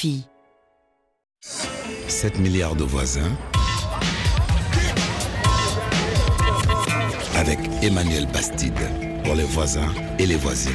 RFI. 7 milliards de voisins avec Emmanuel Bastide pour les voisins et les voisines.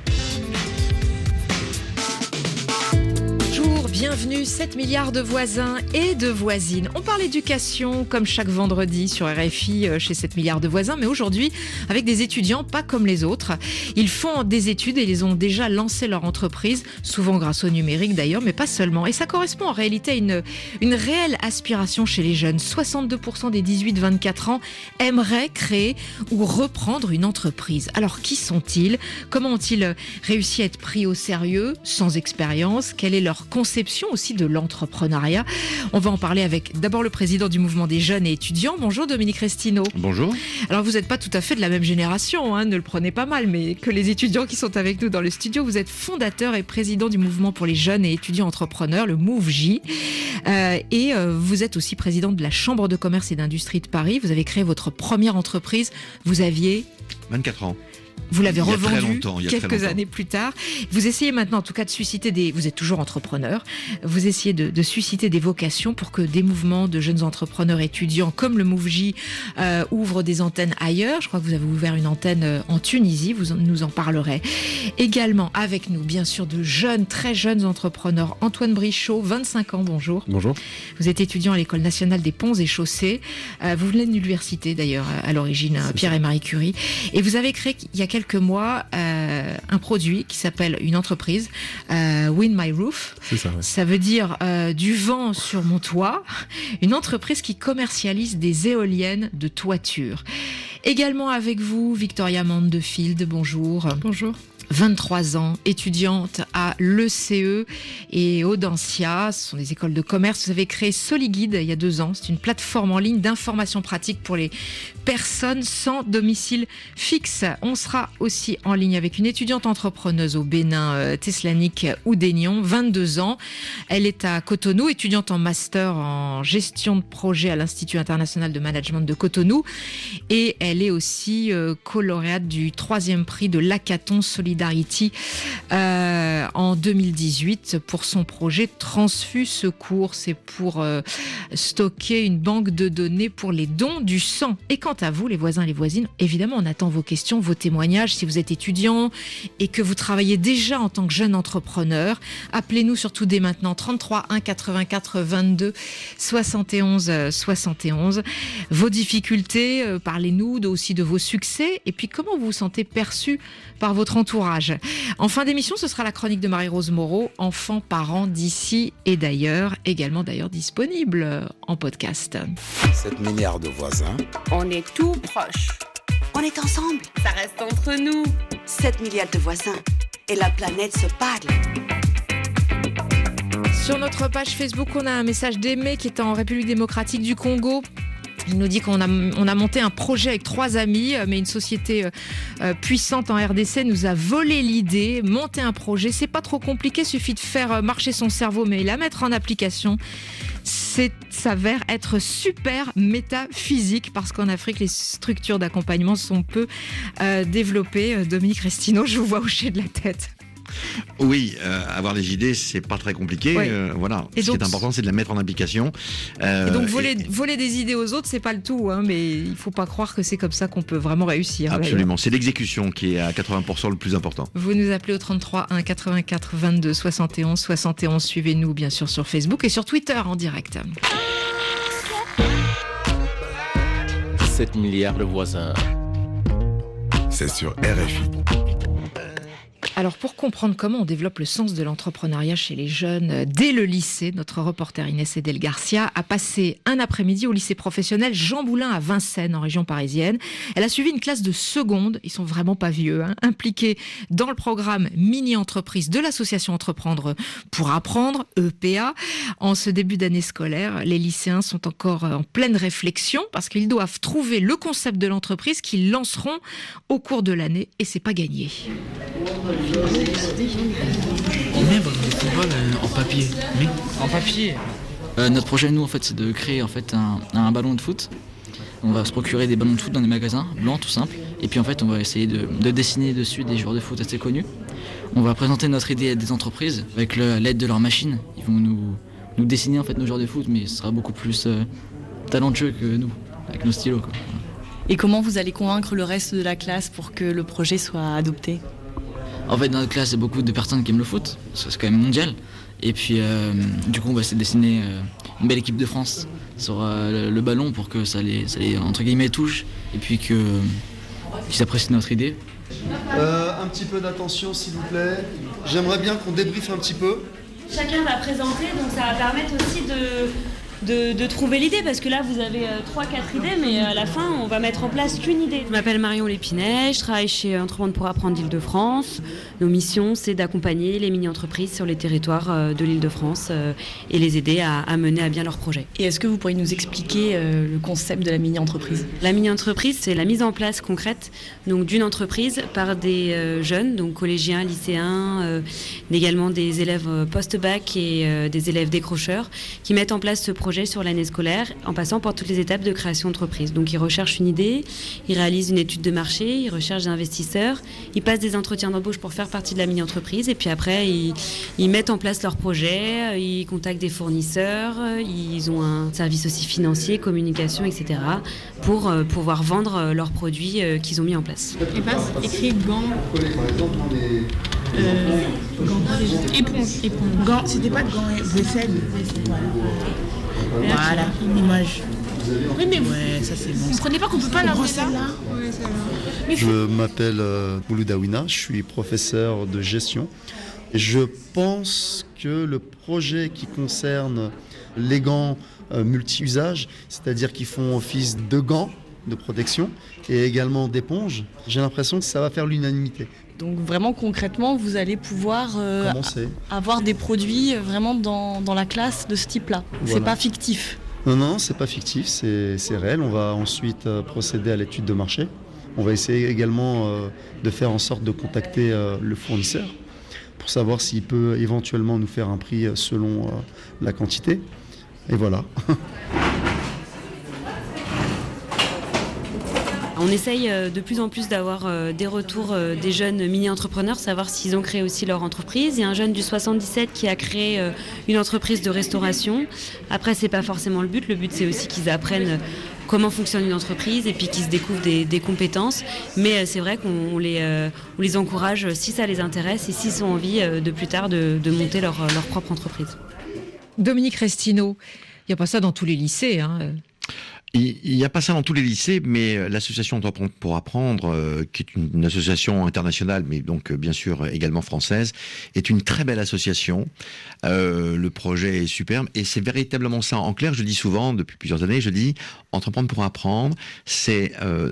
Bienvenue, 7 milliards de voisins et de voisines. On parle éducation comme chaque vendredi sur RFI chez 7 milliards de voisins, mais aujourd'hui avec des étudiants pas comme les autres. Ils font des études et ils ont déjà lancé leur entreprise, souvent grâce au numérique d'ailleurs, mais pas seulement. Et ça correspond en réalité à une réelle aspiration chez les jeunes. 62% des 18-24 ans aimeraient créer ou reprendre une entreprise. Alors qui sont-ils ? Comment ont-ils réussi à être pris au sérieux, sans expérience ? Quelle est leur conception aussi de l'entrepreneuriat? On va en parler avec d'abord le président du mouvement des jeunes et étudiants. Bonjour Dominique Restino. Bonjour. Alors vous n'êtes pas tout à fait de la même génération, ne le prenez pas mal, mais que les étudiants qui sont avec nous dans le studio, vous êtes fondateur et président du mouvement pour les jeunes et étudiants entrepreneurs, le MoveJ. Et vous êtes aussi président de la Chambre de commerce et d'industrie de Paris. Vous avez créé votre première entreprise. Vous aviez 24 ans. Vous l'avez revendu quelques années plus tard. Vous essayez maintenant en tout cas de susciter vous êtes toujours entrepreneur, vous essayez de susciter des vocations pour que des mouvements de jeunes entrepreneurs étudiants comme le MoveJ ouvrent des antennes ailleurs. Je crois que vous avez ouvert une antenne en Tunisie, vous nous en parlerez. Également avec nous, bien sûr, de jeunes, très jeunes entrepreneurs. Antoine Brichot, 25 ans, bonjour. Bonjour. Vous êtes étudiant à l'École nationale des ponts et chaussées. Vous venez de l'université d'ailleurs à l'origine, Pierre et Marie Curie. Et vous avez créé il y a quelques mois un produit qui s'appelle une entreprise Wind My Roof. C'est ça, ouais. Ça veut dire du vent sur mon toit. Une entreprise qui commercialise des éoliennes de toiture. Également avec vous, Victoria Mandefield, bonjour. Bonjour. 23 ans, étudiante à l'ECE et Audencia, ce sont des écoles de commerce. Vous avez créé Soliguide il y a 2 ans. C'est une plateforme en ligne d'information pratique pour les personnes sans domicile fixe. On sera aussi en ligne avec une étudiante entrepreneuse au Bénin, Teslanik Oudénion, 22 ans. Elle est à Cotonou, étudiante en master en gestion de projet à l'Institut international de management de Cotonou. Et elle est aussi co-lauréate du 3e prix de l'Hackathon Solidarity en 2018 pour son projet Transfus Secours. C'est pour stocker une banque de données pour les dons du sang. Et quant à vous, les voisins et les voisines, évidemment, on attend vos questions, vos témoignages. Si vous êtes étudiant et que vous travaillez déjà en tant que jeune entrepreneur, appelez-nous surtout dès maintenant 33 1 84 22 71 71. Vos difficultés, parlez-nous aussi de vos succès et puis comment vous vous sentez perçu par votre entourage. En fin d'émission, ce sera la chronique de Marie-Rose Moreau, enfants, parents d'ici et d'ailleurs, également d'ailleurs disponible en podcast. 7 milliards de voisins. On est tout proche. On est ensemble. Ça reste entre nous. 7 milliards de voisins. Et la planète se parle. Sur notre page Facebook, on a un message d'Aimé qui est en République démocratique du Congo. Il nous dit qu'on a monté un projet avec 3 amis, mais une société puissante en RDC nous a volé l'idée. Monter un projet, c'est pas trop compliqué, suffit de faire marcher son cerveau, mais la mettre en application, s'avère être super métaphysique parce qu'en Afrique, les structures d'accompagnement sont peu développées. Dominique Restino, je vous vois hocher de la tête. Oui, avoir des idées, c'est pas très compliqué. Oui. Voilà. Et ce donc, qui est important, c'est de la mettre en application. Et donc voler des idées aux autres, c'est pas le tout, mais il faut pas croire que c'est comme ça qu'on peut vraiment réussir. Absolument, c'est l'exécution qui est à 80% le plus important. Vous nous appelez au 33 1 84 22 71 71. Suivez-nous bien sûr sur Facebook et sur Twitter en direct. 7 milliards de voisins. C'est sur RFI. Alors pour comprendre comment on développe le sens de l'entrepreneuriat chez les jeunes dès le lycée, notre reporter Inès Edel Garcia a passé un après-midi au lycée professionnel Jean Moulin à Vincennes en région parisienne. Elle a suivi une classe de seconde, ils sont vraiment pas vieux, impliqués dans le programme mini-entreprise de l'association Entreprendre pour apprendre, EPA. En ce début d'année scolaire, les lycéens sont encore en pleine réflexion parce qu'ils doivent trouver le concept de l'entreprise qu'ils lanceront au cours de l'année et c'est pas gagné. Mais bon, le football en papier. Mais en papier. Notre projet, nous, en fait, c'est de créer en fait un ballon de foot. On va se procurer des ballons de foot dans des magasins blancs, tout simple. Et puis en fait, on va essayer de dessiner dessus des joueurs de foot assez connus. On va présenter notre idée à des entreprises avec l'aide de leurs machines. Ils vont nous dessiner en fait nos joueurs de foot, mais ce sera beaucoup plus talentueux que nous, avec nos stylos, quoi. Et comment vous allez convaincre le reste de la classe pour que le projet soit adopté ? En fait, dans notre classe, il y a beaucoup de personnes qui aiment le foot, c'est quand même mondial. Et puis, du coup, on va essayer de dessiner une belle équipe de France sur le ballon pour que ça les entre guillemets, touche et puis qu'ils apprécient notre idée. Un petit peu d'attention, s'il vous plaît. J'aimerais bien qu'on débriefe un petit peu. Chacun va présenter, donc ça va permettre aussi de trouver l'idée, parce que là vous avez 3-4 idées, mais à la fin on va mettre en place qu'une idée. Je m'appelle Marion Lépinet, je travaille chez Entreprendre pour apprendre d'Île-de-France. Nos missions, c'est d'accompagner les mini-entreprises sur les territoires de l'Île-de-France et les aider à mener à bien leurs projets. Et est-ce que vous pourriez nous expliquer le concept de la mini-entreprise ? La mini-entreprise, c'est la mise en place concrète donc, d'une entreprise par des jeunes, donc collégiens, lycéens, également des élèves post-bac et des élèves décrocheurs, qui mettent en place ce projet sur l'année scolaire en passant par toutes les étapes de création d'entreprise. Donc ils recherchent une idée, ils réalisent une étude de marché, ils recherchent des investisseurs, ils passent des entretiens d'embauche pour faire partie de la mini-entreprise et puis après ils mettent en place leur projet, ils contactent des fournisseurs, ils ont un service aussi financier, communication, etc. pour pouvoir vendre leurs produits qu'ils ont mis en place. Et pas écrit gants. Éponge. Gants, c'était pas gants, vaisselle. Voilà, une image. Oui, mais ouais, ça c'est bon. Vous ne comprenez pas qu'on ne peut pas l'avoir ça ? Je m'appelle Mouloud Aouina, je suis professeur de gestion. Et je pense que le projet qui concerne les gants multi-usages, c'est-à-dire qui font office de gants de protection et également d'éponges, j'ai l'impression que ça va faire l'unanimité. Donc vraiment concrètement, vous allez pouvoir avoir des produits vraiment dans la classe de ce type-là. Voilà. C'est pas fictif. Non, c'est pas fictif, c'est réel. On va ensuite procéder à l'étude de marché. On va essayer également de faire en sorte de contacter le fournisseur pour savoir s'il peut éventuellement nous faire un prix selon la quantité. Et voilà. On essaye de plus en plus d'avoir des retours des jeunes mini-entrepreneurs, savoir s'ils ont créé aussi leur entreprise. Il y a un jeune du 77 qui a créé une entreprise de restauration. Après, c'est pas forcément le but. Le but, c'est aussi qu'ils apprennent comment fonctionne une entreprise et puis qu'ils se découvrent des compétences. Mais c'est vrai qu'on les encourage, si ça les intéresse et s'ils ont envie de plus tard de monter leur propre entreprise. Dominique Restineau, il n'y a pas ça dans tous les lycées, hein. Il n'y a pas ça dans tous les lycées, mais l'association Entreprendre pour apprendre, qui est une association internationale, mais donc bien sûr également française, est une très belle association. Le projet est superbe et c'est véritablement ça. En clair, je dis souvent, depuis plusieurs années, je dis Entreprendre pour apprendre, c'est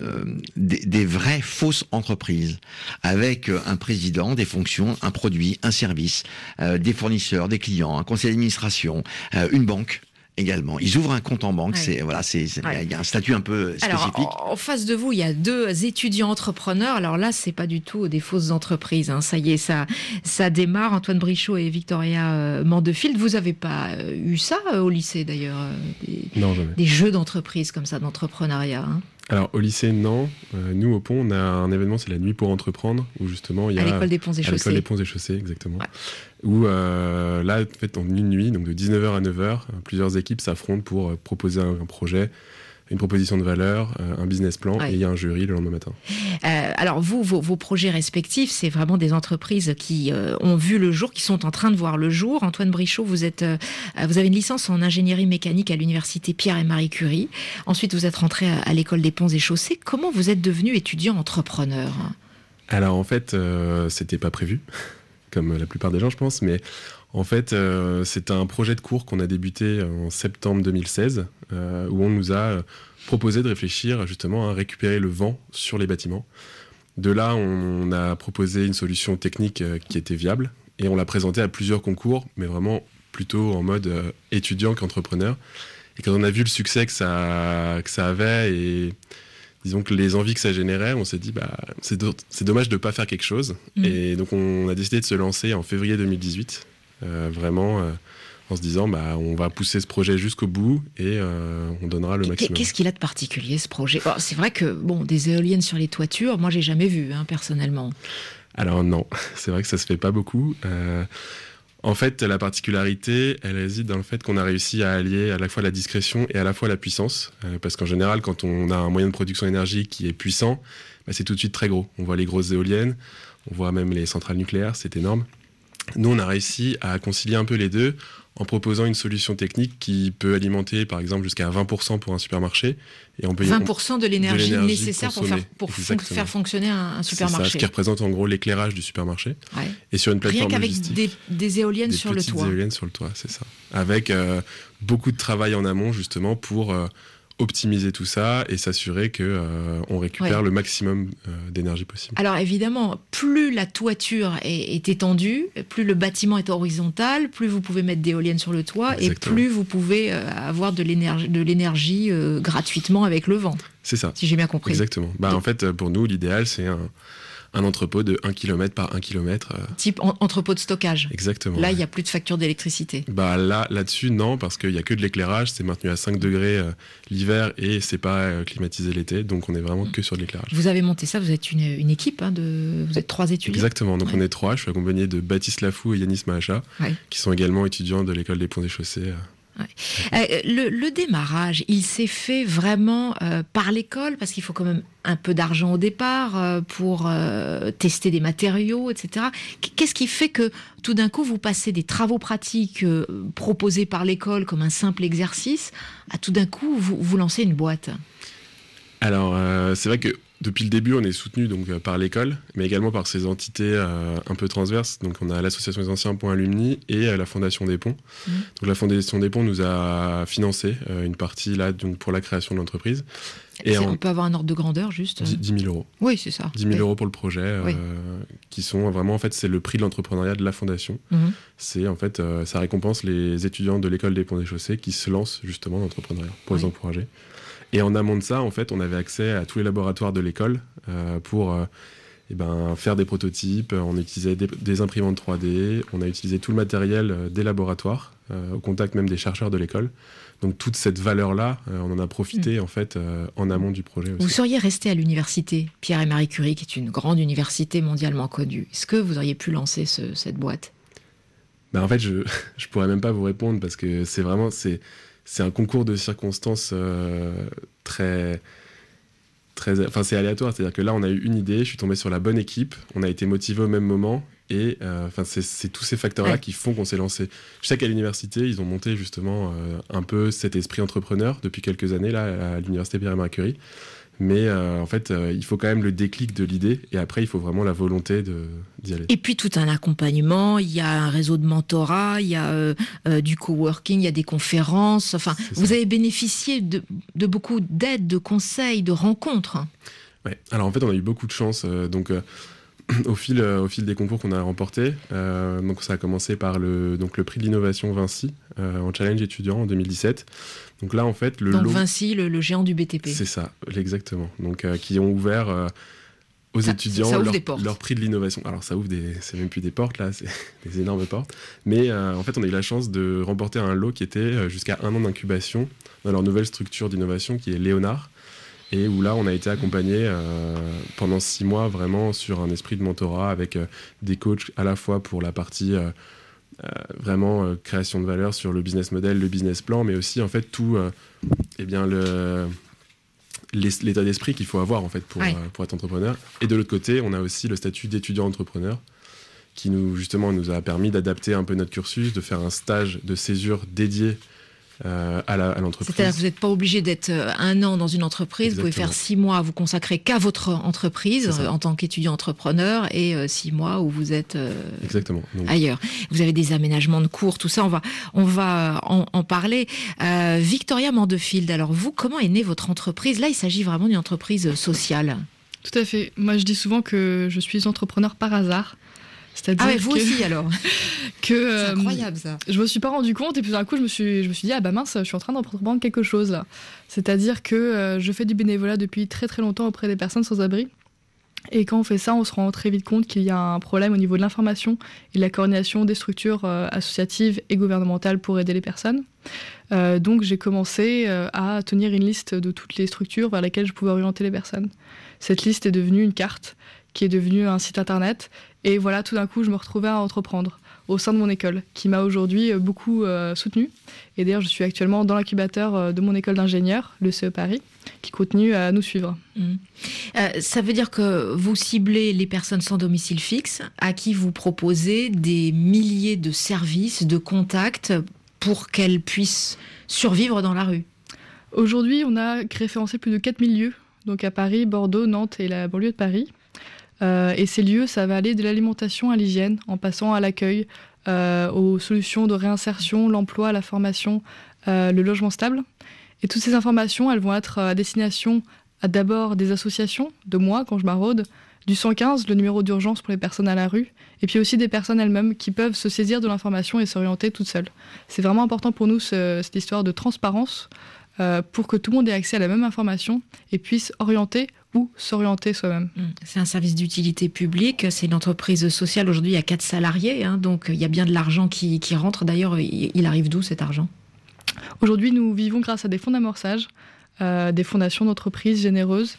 des vraies fausses entreprises, avec un président, des fonctions, un produit, un service, des fournisseurs, des clients, un conseil d'administration, une banque. Également, ils ouvrent un compte en banque. Il y a un statut un peu spécifique. Alors, en face de vous, il y a 2 étudiants entrepreneurs. Alors là, c'est pas du tout des fausses entreprises, hein. Ça y est, ça démarre. Antoine Brichot et Victoria Mandefield. Vous avez pas eu ça au lycée d'ailleurs, Non, jamais. Des jeux d'entreprise comme ça, d'entrepreneuriat, hein. Alors au lycée, non. Nous au Pont, on a un événement, c'est la nuit pour entreprendre, où justement il y a à l'école des Ponts et Chaussées. À l'école des Ponts et Chaussées, exactement. Ouais. Où là, en fait, en une nuit, donc de 19h à 9h, plusieurs équipes s'affrontent pour proposer un projet, une proposition de valeur, un business plan, et il y a un jury le lendemain matin. Alors vous, vos projets respectifs, c'est vraiment des entreprises qui ont vu le jour, qui sont en train de voir le jour. Antoine Brichot, vous avez une licence en ingénierie mécanique à l'université Pierre et Marie Curie. Ensuite, vous êtes rentré à l'école des Ponts et Chaussées. Comment vous êtes devenu étudiant entrepreneur ? Alors en fait, c'était pas prévu, comme la plupart des gens, je pense, mais en fait, c'est un projet de cours qu'on a débuté en septembre 2016, où on nous a proposé de réfléchir justement à récupérer le vent sur les bâtiments. De là, on a proposé une solution technique qui était viable, et on l'a présentée à plusieurs concours, mais vraiment plutôt en mode étudiant qu'entrepreneur. Et quand on a vu le succès que ça avait, et disons que les envies que ça générait, on s'est dit c'est dommage de ne pas faire quelque chose. Et donc on a décidé de se lancer en février 2018, vraiment en se disant on va pousser ce projet jusqu'au bout et on donnera le maximum. Qu'est-ce qu'il a de particulier ce projet ? C'est vrai que des éoliennes sur les toitures, moi j'ai jamais vu personnellement. Alors non, c'est vrai que ça se fait pas beaucoup. En fait, la particularité, elle réside dans le fait qu'on a réussi à allier à la fois la discrétion et à la fois la puissance. Parce qu'en général, quand on a un moyen de production d'énergie qui est puissant, c'est tout de suite très gros. On voit les grosses éoliennes, on voit même les centrales nucléaires, c'est énorme. Nous, on a réussi à concilier un peu les deux en proposant une solution technique qui peut alimenter, par exemple, jusqu'à 20% pour un supermarché. Et on peut 20% de l'énergie nécessaire pour faire fonctionner un supermarché. C'est ça, ce qui représente en gros l'éclairage du supermarché. Ouais. Et sur une plateforme rien qu'avec logistique, des éoliennes sur le toit. Des éoliennes sur le toit, c'est ça. Avec beaucoup de travail en amont, justement, pour optimiser tout ça et s'assurer qu'on récupère le maximum d'énergie possible. Alors évidemment, plus la toiture est étendue, plus le bâtiment est horizontal, plus vous pouvez mettre d'éoliennes sur le toit. Exactement. Et plus vous pouvez avoir de l'énergie gratuitement avec le vent. C'est ça. Si j'ai bien compris. Exactement. En fait, pour nous, l'idéal, c'est un entrepôt de 1 km par 1 km. Type entrepôt de stockage. Exactement. Là, il n'y a plus de facture d'électricité. Là-dessus, non, parce qu'il n'y a que de l'éclairage, c'est maintenu à 5 degrés l'hiver et c'est pas climatisé l'été, donc on est vraiment que sur de l'éclairage. Vous avez monté ça, vous êtes une équipe, vous êtes 3 étudiants. Exactement, donc on est 3, je suis accompagné de Baptiste Lafou et Yanis Mahacha, qui sont également étudiants de l'école des ponts et chaussées. Ouais. Le démarrage, il s'est fait vraiment par l'école, parce qu'il faut quand même un peu d'argent au départ pour tester des matériaux, etc. Qu'est-ce qui fait que tout d'un coup vous passez des travaux pratiques proposés par l'école comme un simple exercice à tout d'un coup vous lancez une boîte ? Alors c'est vrai que depuis le début, on est soutenu par l'école, mais également par ces entités un peu transverses. Donc, on a l'association des anciens ponts Alumni et la Fondation des ponts. Donc, la Fondation des ponts nous a financé une partie là, pour la création de l'entreprise. Et on peut avoir un ordre de grandeur juste 10 000 euros. Oui, c'est ça. 10 000 euros pour le projet, qui sont vraiment, en fait, c'est le prix de l'entrepreneuriat de la Fondation. C'est, en fait, ça récompense les étudiants de l'école des ponts et chaussées qui se lancent justement dans l'entrepreneuriat pour les encourager. Et en amont de ça, en fait, on avait accès à tous les laboratoires de l'école pour faire des prototypes. On utilisait des imprimantes 3D, on a utilisé tout le matériel des laboratoires, au contact même des chercheurs de l'école. Donc toute cette valeur-là, on en a profité en fait en amont du projet aussi. Vous seriez resté à l'université Pierre et Marie Curie, qui est une grande université mondialement connue. Est-ce que vous auriez pu lancer cette boîte ? En fait, je pourrais même pas vous répondre parce que c'est un concours de circonstances très... Enfin, c'est aléatoire, c'est-à-dire que là, on a eu une idée, je suis tombé sur la bonne équipe, on a été motivé au même moment, et c'est tous ces facteurs-là qui font qu'on s'est lancé. Je sais qu'à l'université, ils ont monté justement un peu cet esprit entrepreneur depuis quelques années, là, à l'université Pierre et Marie Curie. Mais en fait, il faut quand même le déclic de l'idée, et après, il faut vraiment la volonté d'y aller. Et puis, tout un accompagnement, il y a un réseau de mentorat, il y a du coworking, il y a des conférences. Enfin, vous avez bénéficié de beaucoup d'aides, de conseils, de rencontres. Ouais. Alors, en fait, on a eu beaucoup de chance. Au fil des concours qu'on a remportés, donc ça a commencé par le prix de l'innovation Vinci en challenge étudiant en 2017. Donc là, en fait, Vinci, le géant du BTP. C'est ça, exactement. Donc qui ont ouvert aux étudiants leur prix de l'innovation. Alors ça ouvre c'est même plus des portes là, c'est des énormes portes. Mais en fait, on a eu la chance de remporter un lot qui était jusqu'à 1 an d'incubation dans leur nouvelle structure d'innovation qui est Léonard. Et où là, on a été accompagné pendant 6 mois vraiment sur un esprit de mentorat avec des coachs à la fois pour la partie vraiment création de valeur sur le business model, le business plan, mais aussi en fait tout l'état d'esprit qu'il faut avoir en fait pour être entrepreneur. Et de l'autre côté, on a aussi le statut d'étudiant entrepreneur qui nous a permis d'adapter un peu notre cursus, de faire un stage de césure dédié à l'entreprise. C'est-à-dire que vous n'êtes pas obligé d'être 1 an dans une entreprise. Exactement. Vous pouvez faire 6 mois à vous consacrer qu'à votre entreprise en tant qu'étudiant entrepreneur et 6 mois où vous êtes ailleurs. Vous avez des aménagements de cours, tout ça, on va en parler. Victoria Mandefield, alors vous, comment est née votre entreprise ? Là, il s'agit vraiment d'une entreprise sociale. Tout à fait. Moi, je dis souvent que je suis entrepreneur par hasard. C'est-à-dire vous aussi alors c'est incroyable ça. Je me suis pas rendu compte et puis d'un coup je me suis dit mince, je suis en train d'entreprendre quelque chose là. C'est-à-dire que je fais du bénévolat depuis très très longtemps auprès des personnes sans abri Et quand on fait ça, on se rend très vite compte qu'il y a un problème au niveau de l'information et de la coordination des structures associatives et gouvernementales pour aider les personnes. Donc j'ai commencé à tenir une liste de toutes les structures vers lesquelles je pouvais orienter les personnes. Cette liste est devenue une carte, qui est devenue un site internet. Et voilà, tout d'un coup, je me retrouvais à entreprendre au sein de mon école, qui m'a aujourd'hui beaucoup soutenue. Et d'ailleurs, je suis actuellement dans l'incubateur de mon école d'ingénieur, le CE Paris, qui continue à nous suivre. Ça veut dire que vous ciblez les personnes sans domicile fixe, à qui vous proposez des milliers de services, de contacts, pour qu'elles puissent survivre dans la rue. Aujourd'hui, on a référencé plus de 4000 lieux, donc à Paris, Bordeaux, Nantes et la banlieue de Paris. Et ces lieux, ça va aller de l'alimentation à l'hygiène, en passant à l'accueil, aux solutions de réinsertion, l'emploi, la formation, le logement stable. Et toutes ces informations, elles vont être à destination d'abord des associations, de moi quand je maraude, du 115, le numéro d'urgence pour les personnes à la rue, et puis aussi des personnes elles-mêmes qui peuvent se saisir de l'information et s'orienter toutes seules. C'est vraiment important pour nous, cette histoire de transparence, pour que tout le monde ait accès à la même information et puisse orienter ou s'orienter soi-même. C'est un service d'utilité publique, c'est une entreprise sociale. Aujourd'hui, il y a 4 salariés, donc il y a bien de l'argent qui rentre. D'ailleurs, il arrive d'où cet argent ? Aujourd'hui, nous vivons grâce à des fonds d'amorçage, des fondations d'entreprises généreuses,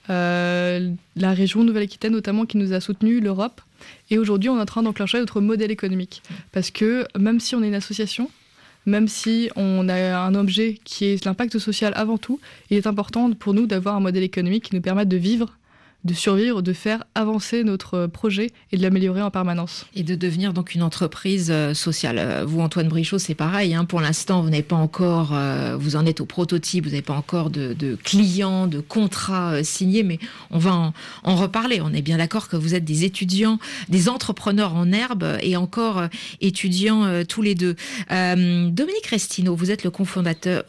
la région Nouvelle-Aquitaine notamment qui nous a soutenus, l'Europe. Et aujourd'hui, on est en train d'enclencher notre modèle économique. Parce que même si on est une association, même si on a un objet qui est l'impact social avant tout, il est important pour nous d'avoir un modèle économique qui nous permette de vivre, de survivre, de faire avancer notre projet et de l'améliorer en permanence. Et de devenir donc une entreprise sociale. Vous, Antoine Brichot, c'est pareil. Pour l'instant, vous n'avez pas encore, vous en êtes au prototype, vous n'avez pas encore de clients, de contrats signés, mais on va en reparler. On est bien d'accord que vous êtes des étudiants, des entrepreneurs en herbe et encore étudiants tous les deux. Dominique Restineau, vous êtes le fondateur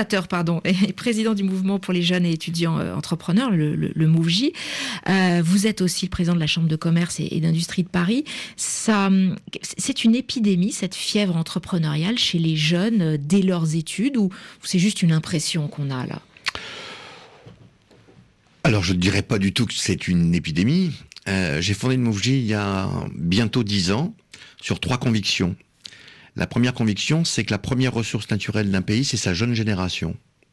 et président du mouvement pour les jeunes et étudiants entrepreneurs, le MouvJ. Vous êtes aussi le président de la Chambre de commerce et d'industrie de Paris. C'est une épidémie, cette fièvre entrepreneuriale chez les jeunes dès leurs études, ou c'est juste une impression qu'on a là ? Alors je ne dirais pas du tout que c'est une épidémie. J'ai fondé le MouvJ il y a bientôt 10 ans sur 3 convictions. La première conviction, c'est que la première ressource naturelle d'un pays, c'est sa jeune génération.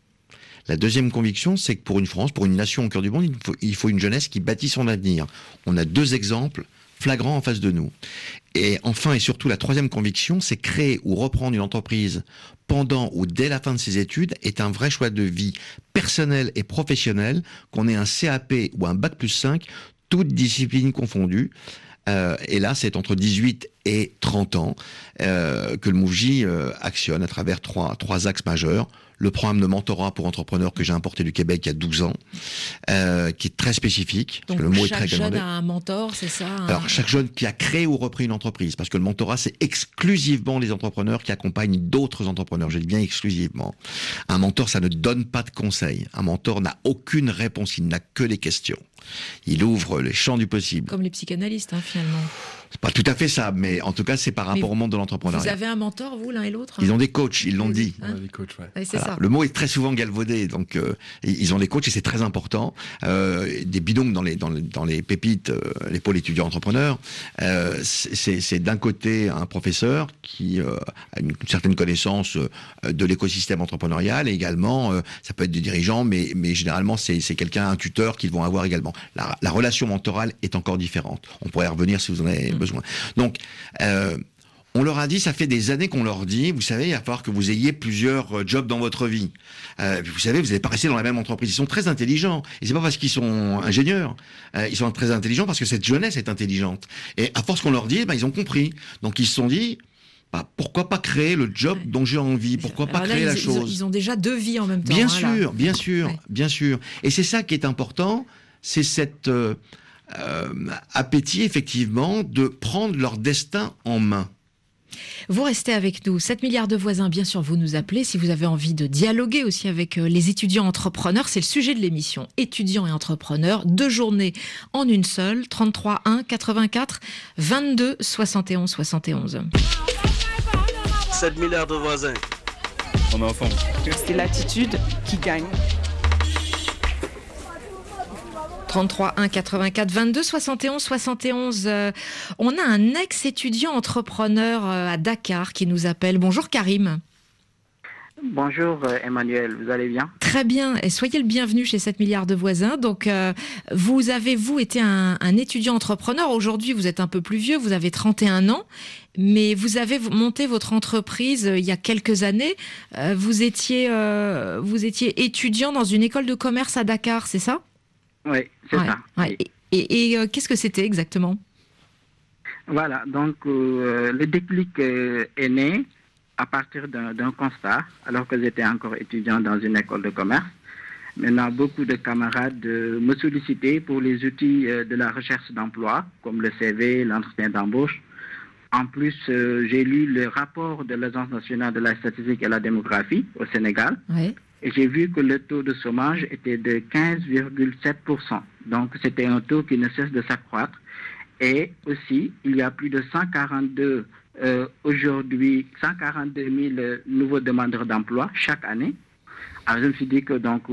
La deuxième conviction, c'est que pour une France, pour une nation au cœur du monde, il faut une jeunesse qui bâtit son avenir. On a 2 exemples flagrants en face de nous. Et enfin et surtout, la troisième conviction, c'est créer ou reprendre une entreprise pendant ou dès la fin de ses études est un vrai choix de vie personnel et professionnel, qu'on ait un CAP ou un Bac+5, toutes disciplines confondues. Et là, c'est entre 18 et 30 ans que le MouvJ actionne à travers trois axes majeurs. Le programme de mentorat pour entrepreneurs que j'ai importé du Québec il y a 12 ans, qui est très spécifique. Donc, parce que le mot est chaque très jeune galvaudé. a un mentor, c'est ça Alors, chaque jeune qui a créé ou repris une entreprise, parce que le mentorat, c'est exclusivement les entrepreneurs qui accompagnent d'autres entrepreneurs. Je dis bien exclusivement. Un mentor, ça ne donne pas de conseils. Un mentor n'a aucune réponse, il n'a que des questions. Il ouvre les champs du possible. Comme les psychanalystes, finalement. C'est pas tout à fait ça, mais en tout cas, c'est par rapport au monde de l'entrepreneuriat. Vous avez un mentor, vous, l'un et l'autre Ils ont des coachs, ils l'ont dit. Des coachs, ouais. Oui, c'est ça. Le mot est très souvent galvaudé, donc ils ont des coachs et c'est très important. Des bidons dans les pépites, les pôles étudiants entrepreneurs. C'est d'un côté un professeur qui a une certaine connaissance de l'écosystème entrepreneurial, et également ça peut être des dirigeants, mais généralement c'est quelqu'un, un tuteur qu'ils vont avoir également. La relation mentorale est encore différente. On pourrait y revenir si vous en avez besoin. Donc on leur a dit, ça fait des années qu'on leur dit, vous savez, il va falloir que vous ayez plusieurs jobs dans votre vie. Vous savez, vous n'allez pas rester dans la même entreprise. Ils sont très intelligents. Et c'est pas parce qu'ils sont ingénieurs. Ils sont très intelligents parce que cette jeunesse est intelligente. Et à force qu'on leur dit, ils ont compris. Donc ils se sont dit, pourquoi pas créer le job dont j'ai envie? Pourquoi pas créer la chose? Ils ont déjà 2 vies en même temps. Bien sûr, bien sûr, bien sûr. Et c'est ça qui est important, c'est cet appétit, effectivement, de prendre leur destin en main. Vous restez avec nous. 7 milliards de voisins, bien sûr, vous nous appelez si vous avez envie de dialoguer aussi avec les étudiants entrepreneurs. C'est le sujet de l'émission. Étudiants et entrepreneurs, 2 journées en une seule. 33 1 84 22 71 71. 7 milliards de voisins. On est ensemble. C'est l'attitude qui gagne. 33 1 84 22 71 71. On a un ex-étudiant entrepreneur à Dakar qui nous appelle. Bonjour Karim. Bonjour Emmanuel, vous allez bien? Très bien, et soyez le bienvenu chez 7 milliards de voisins. Donc vous avez, été un étudiant entrepreneur. Aujourd'hui, vous êtes un peu plus vieux, vous avez 31 ans, mais vous avez monté votre entreprise il y a quelques années. Vous étiez étudiant dans une école de commerce à Dakar, c'est ça? Oui, c'est ça. Ouais. Oui. Et qu'est-ce que c'était exactement? Voilà, donc le déclic est né à partir d'un constat, alors que j'étais encore étudiant dans une école de commerce. Maintenant, beaucoup de camarades me sollicitaient pour les outils de la recherche d'emploi, comme le CV, l'entretien d'embauche. En plus, j'ai lu le rapport de l'Agence nationale de la statistique et la démographie au Sénégal. Oui. Et j'ai vu que le taux de chômage était de 15,7%. Donc, c'était un taux qui ne cesse de s'accroître. Et aussi, il y a plus de 142 aujourd'hui 142 000 nouveaux demandeurs d'emploi chaque année. Alors je me suis dit que donc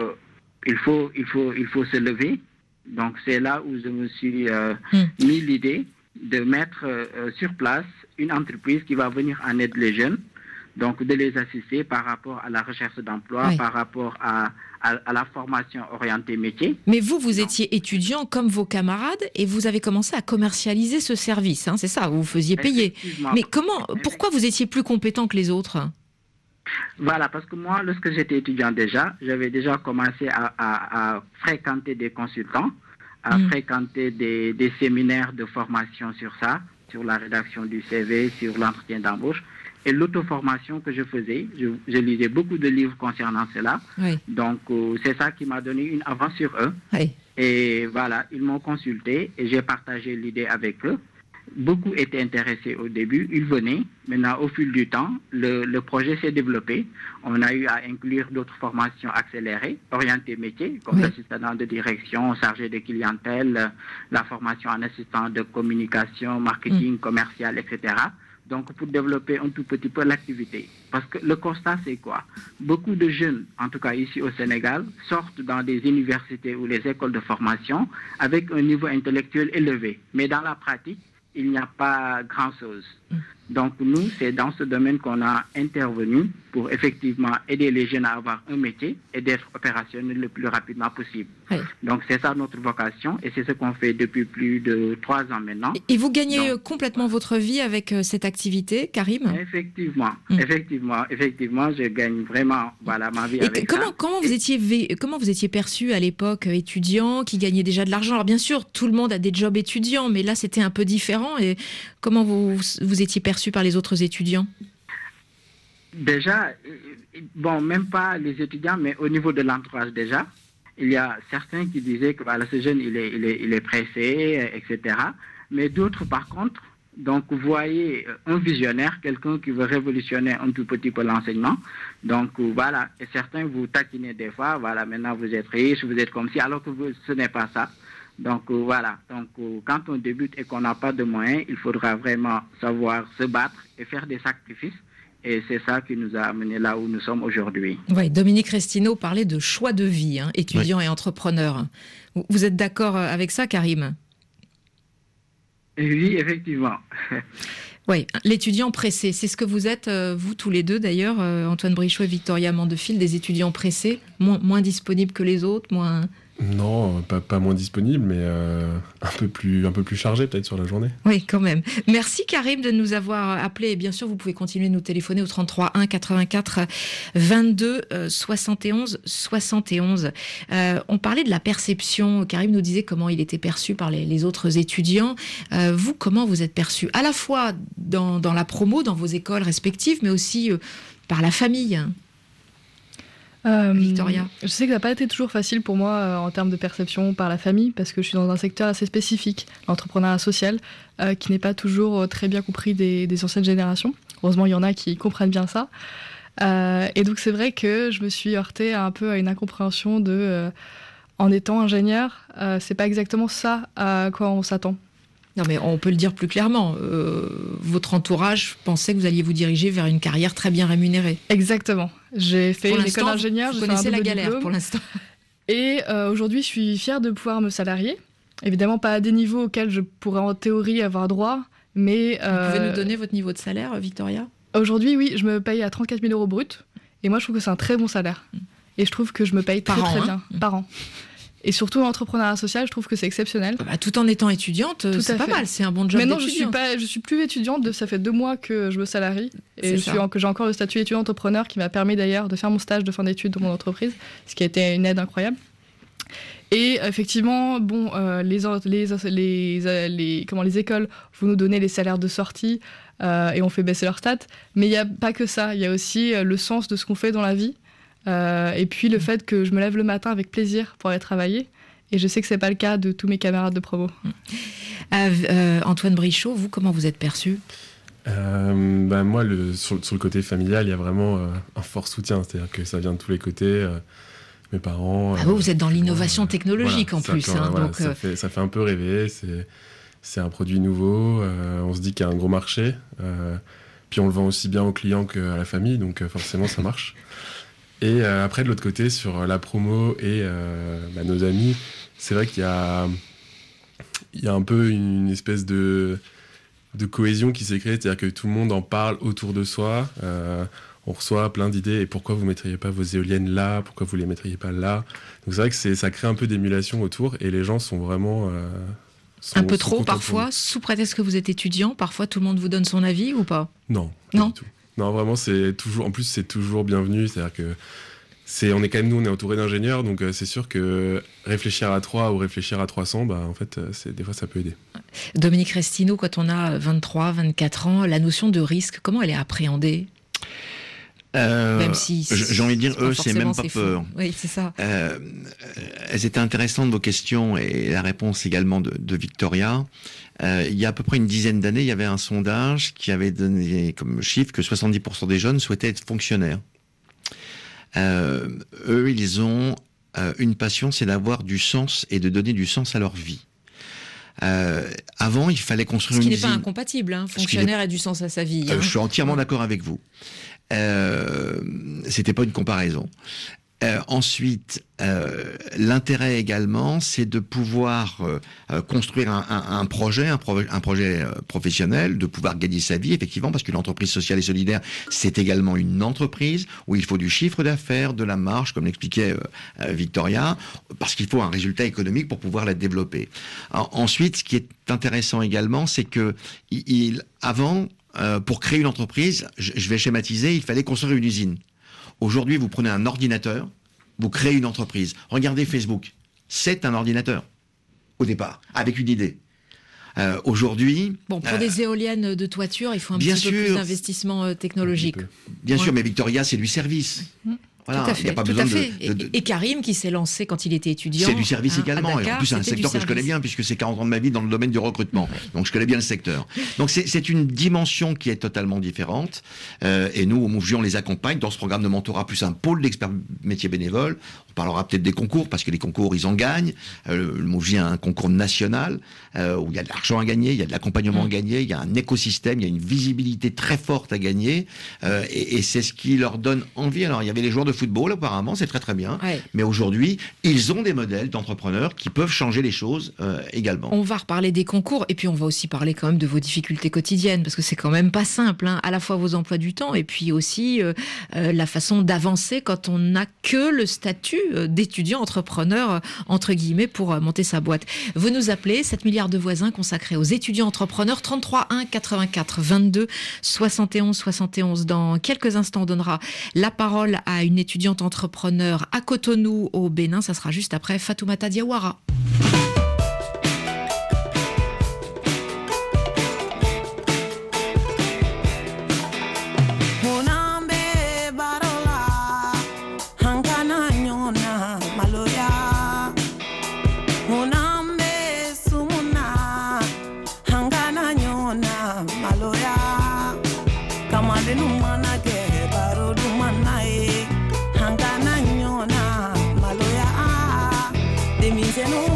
il faut se lever. Donc c'est là où je me suis mis l'idée de mettre sur place une entreprise qui va venir en aide les jeunes, donc de les assister par rapport à la recherche d'emploi, par rapport à la formation orientée métier. Mais vous étiez étudiant comme vos camarades et vous avez commencé à commercialiser ce service, hein, c'est ça, vous faisiez payer. Mais pourquoi vous étiez plus compétent que les autres? Voilà, parce que moi, lorsque j'étais étudiant déjà, j'avais déjà commencé à fréquenter des consultants, à fréquenter des séminaires de formation sur ça, sur la rédaction du CV, sur l'entretien d'embauche. Et l'auto-formation que je faisais, je lisais beaucoup de livres concernant cela. Oui. Donc, c'est ça qui m'a donné une avance sur eux. Oui. Et voilà, ils m'ont consulté et j'ai partagé l'idée avec eux. Beaucoup étaient intéressés au début, ils venaient. Maintenant, au fil du temps, le projet s'est développé. On a eu à inclure d'autres formations accélérées, orientées métiers, comme l'assistant de direction, chargé de clientèle, la formation en assistant de communication, marketing, commercial, etc. Donc, pour développer un tout petit peu l'activité. Parce que le constat, c'est quoi? Beaucoup de jeunes, en tout cas ici au Sénégal, sortent dans des universités ou les écoles de formation avec un niveau intellectuel élevé. Mais dans la pratique, il n'y a pas grand-chose. Donc, nous, c'est dans ce domaine qu'on a intervenu pour effectivement aider les jeunes à avoir un métier et d'être opérationnels le plus rapidement possible. Oui. Donc, c'est ça notre vocation et c'est ce qu'on fait depuis plus de 3 ans maintenant. Et vous gagnez complètement votre vie avec cette activité, Karim? Effectivement, effectivement, je gagne vraiment ma vie avec ça. Comment vous étiez perçu à l'époque, étudiant, qui gagnait déjà de l'argent? Alors, bien sûr, tout le monde a des jobs étudiants, mais là, c'était un peu différent. Et comment vous étiez perçu par les autres étudiants? Déjà, même pas les étudiants, mais au niveau de l'entourage déjà, il y a certains qui disaient que ce jeune, il est pressé, etc. Mais d'autres, par contre, donc vous voyez un visionnaire, quelqu'un qui veut révolutionner un tout petit peu l'enseignement. Donc voilà, et certains vous taquinez des fois, maintenant vous êtes riche, vous êtes comme si, alors que ce n'est pas ça. Donc voilà, quand on débute et qu'on n'a pas de moyens, il faudra vraiment savoir se battre et faire des sacrifices. Et c'est ça qui nous a amenés là où nous sommes aujourd'hui. Oui, Dominique Restineau parlait de choix de vie, étudiant et entrepreneur. Vous êtes d'accord avec ça, Karim? Oui, effectivement. Oui, l'étudiant pressé, c'est ce que vous êtes, vous tous les deux d'ailleurs, Antoine Brichot et Victoria Mandefil, des étudiants pressés, moins disponibles que les autres, moins... Non, pas moins disponible, mais un peu plus chargé peut-être sur la journée. Oui, quand même. Merci Karim de nous avoir appelé. Et bien sûr, vous pouvez continuer de nous téléphoner au 33 1 84 22 71 71. On parlait de la perception. Karim nous disait comment il était perçu par les autres étudiants. Vous, comment vous êtes perçu? À la fois dans la promo, dans vos écoles respectives, mais aussi par la famille. Victoria. Je sais que ça n'a pas été toujours facile pour moi en termes de perception par la famille, parce que je suis dans un secteur assez spécifique, l'entrepreneuriat social, qui n'est pas toujours très bien compris des anciennes générations. Heureusement, il y en a qui comprennent bien ça. Et donc, c'est vrai que je me suis heurtée un peu à une incompréhension en étant ingénieur, c'est pas exactement ça à quoi on s'attend. Non, mais on peut le dire plus clairement. Votre entourage pensait que vous alliez vous diriger vers une carrière très bien rémunérée. Exactement. J'ai fait une école d'ingénieur. Vous connaissez la galère pour l'instant. Et aujourd'hui, je suis fière de pouvoir me salarier. Évidemment, pas à des niveaux auxquels je pourrais en théorie avoir droit, mais... Vous pouvez nous donner votre niveau de salaire, Victoria ? Aujourd'hui, oui, je me paye à 34 000 € brut. Et moi, je trouve que c'est un très bon salaire. Et je trouve que je me paye très bien par an. Et surtout, l'entrepreneuriat social, je trouve que c'est exceptionnel. Tout en étant étudiante, c'est pas mal, c'est un bon job d'étudiante. Maintenant, je suis plus étudiante, ça fait 2 mois que je me salarie. Et j'ai encore le statut étudiant-entrepreneur qui m'a permis d'ailleurs de faire mon stage de fin d'études dans mon entreprise, ce qui a été une aide incroyable. Et effectivement, les écoles vont nous donner les salaires de sortie et on fait baisser leurs stats. Mais il n'y a pas que ça, il y a aussi le sens de ce qu'on fait dans la vie. Et puis le fait que je me lève le matin avec plaisir pour aller travailler. Et je sais que c'est pas le cas de tous mes camarades de promo. Antoine Brichot, vous, comment vous êtes perçu ? Moi, sur le côté familial, il y a vraiment un fort soutien. C'est-à-dire que ça vient de tous les côtés. Mes parents... vous êtes dans l'innovation technologique en plus. Donc, ça fait un peu rêver. C'est un produit nouveau. On se dit qu'il y a un gros marché. Puis on le vend aussi bien aux clients qu'à la famille. Donc forcément, ça marche. Et après, de l'autre côté, sur la promo et nos amis, c'est vrai qu'il y a un peu une espèce de cohésion qui s'est créée. C'est-à-dire que tout le monde en parle autour de soi. On reçoit plein d'idées. Et pourquoi vous ne mettriez pas vos éoliennes là ? Pourquoi vous ne les mettriez pas là ? Donc c'est vrai que ça crée un peu d'émulation autour. Et les gens sont vraiment... un peu trop parfois, sous prétexte que vous êtes étudiant. Parfois, tout le monde vous donne son avis ou pas ? Non, pas du tout. Non, vraiment, c'est toujours bienvenu. C'est-à-dire que on est quand même, nous, on est entouré d'ingénieurs, donc c'est sûr que réfléchir à 3 ou réfléchir à 300, en fait, des fois, ça peut aider. Dominique Restineau, quand on a 23, 24 ans, la notion de risque, comment elle est appréhendée ? Même si j'ai envie de dire, c'est même pas peur. Oui, c'est ça. Elles étaient intéressantes, vos questions, et la réponse également de Victoria. Il y a à peu près une dizaine d'années, il y avait un sondage qui avait donné comme chiffre que 70% des jeunes souhaitaient être fonctionnaires. Eux, ils ont une passion, c'est d'avoir du sens et de donner du sens à leur vie. Avant, il fallait construire une usine. Ce qui n'est pas incompatible, fonctionnaire a du sens à sa vie. Je suis entièrement d'accord avec vous. C'était pas une comparaison. Ensuite, l'intérêt également, c'est de pouvoir construire un projet professionnel, de pouvoir gagner sa vie, effectivement, parce qu'une entreprise sociale et solidaire, c'est également une entreprise où il faut du chiffre d'affaires, de la marge, comme l'expliquait Victoria, parce qu'il faut un résultat économique pour pouvoir la développer. Ensuite, ce qui est intéressant également, c'est que avant, pour créer une entreprise, je vais schématiser, il fallait construire une usine. Aujourd'hui, vous prenez un ordinateur, vous créez une entreprise. Regardez Facebook, c'est un ordinateur, au départ, avec une idée. Aujourd'hui... pour des éoliennes de toiture, il faut un petit peu plus d'investissement technologique. Bien sûr, mais Victoria, c'est du service. Voilà, tout à fait, y a pas besoin Et Karim, qui s'est lancé quand il était étudiant. C'est du service également. Dakar, et en plus, c'est un secteur que je connais bien, puisque c'est 40 ans de ma vie dans le domaine du recrutement. Donc, je connais bien le secteur. Donc, c'est une dimension qui est totalement différente. Et nous, au Mouvier, on les accompagne dans ce programme de mentorat, plus un pôle d'experts métiers bénévoles. On parlera peut-être des concours, parce que les concours, ils en gagnent. Le Mouvier a un concours national où il y a de l'argent à gagner, il y a de l'accompagnement à gagner, il y a un écosystème, il y a une visibilité très forte à gagner. Et c'est ce qui leur donne envie. Alors, il y avait les joueurs de football, apparemment, c'est très très bien. Ouais. Mais aujourd'hui, ils ont des modèles d'entrepreneurs qui peuvent changer les choses également. On va reparler des concours et puis on va aussi parler quand même de vos difficultés quotidiennes, parce que c'est quand même pas simple, à la fois vos emplois du temps et puis aussi la façon d'avancer quand on n'a que le statut d'étudiant entrepreneur, entre guillemets, pour monter sa boîte. Vous nous appelez, 7 milliards de voisins consacrés aux étudiants entrepreneurs, 33 1 84 22 71 71. Dans quelques instants, on donnera la parole à une étudiante entrepreneur à Cotonou au Bénin. Ça sera juste après Fatoumata Diawara. Maloya,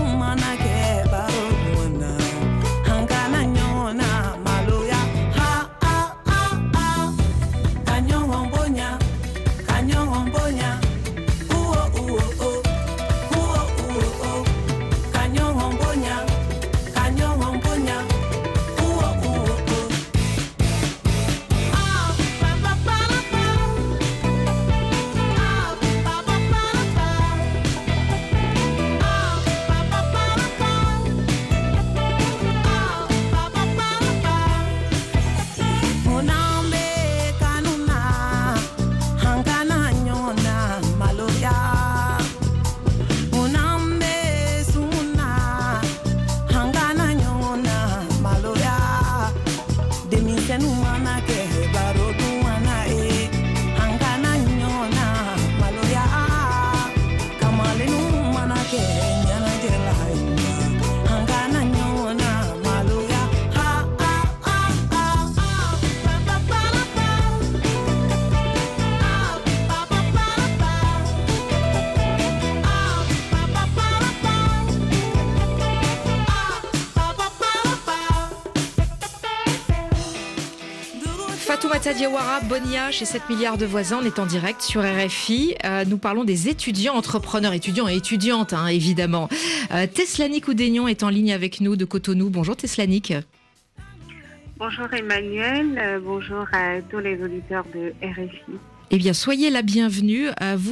Anissa Diawara, Bonia, chez 7 milliards de voisins. On est en direct sur RFI. Nous parlons des étudiants, entrepreneurs, étudiants et étudiantes, évidemment. Teslanik Oudénion est en ligne avec nous de Cotonou. Bonjour Teslanik. Bonjour Emmanuel, bonjour à tous les auditeurs de RFI. Eh bien, soyez la bienvenue.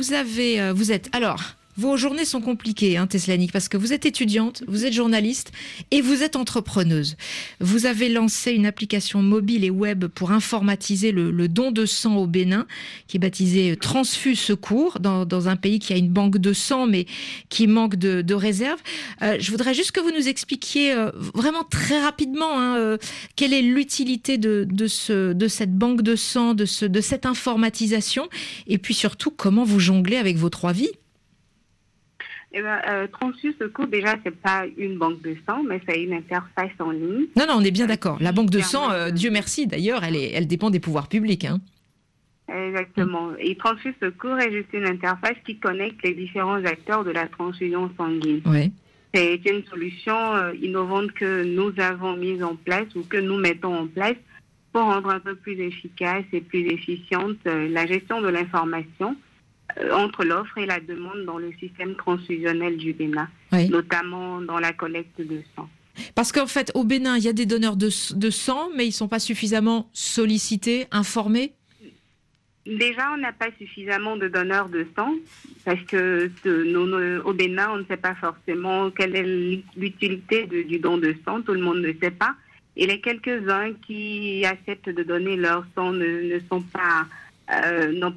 Vos journées sont compliquées, Teslanik, parce que vous êtes étudiante, vous êtes journaliste et vous êtes entrepreneuse. Vous avez lancé une application mobile et web pour informatiser le don de sang au Bénin, qui est baptisé Transfus Secours, dans un pays qui a une banque de sang, mais qui manque de réserves. Je voudrais juste que vous nous expliquiez vraiment très rapidement quelle est l'utilité de cette banque de sang, de cette informatisation, et puis surtout comment vous jonglez avec vos 3 vies. Transfus Secours, déjà, c'est pas une banque de sang, mais c'est une interface en ligne. Non, on est bien d'accord. La banque de sang, Dieu merci, d'ailleurs, elle dépend des pouvoirs publics. Exactement. Et Transfus Secours est juste une interface qui connecte les différents acteurs de la transfusion sanguine. Ouais. C'est une solution innovante que nous avons mise en place ou que nous mettons en place pour rendre un peu plus efficace et plus efficiente la gestion de l'information entre l'offre et la demande dans le système transfusionnel du Bénin, notamment dans la collecte de sang. Parce qu'en fait, au Bénin, il y a des donneurs de sang, mais ils ne sont pas suffisamment sollicités, informés. Déjà, on n'a pas suffisamment de donneurs de sang, parce que au Bénin, on ne sait pas forcément quelle est l'utilité du don de sang, tout le monde ne sait pas. Et les quelques-uns qui acceptent de donner leur sang n'ont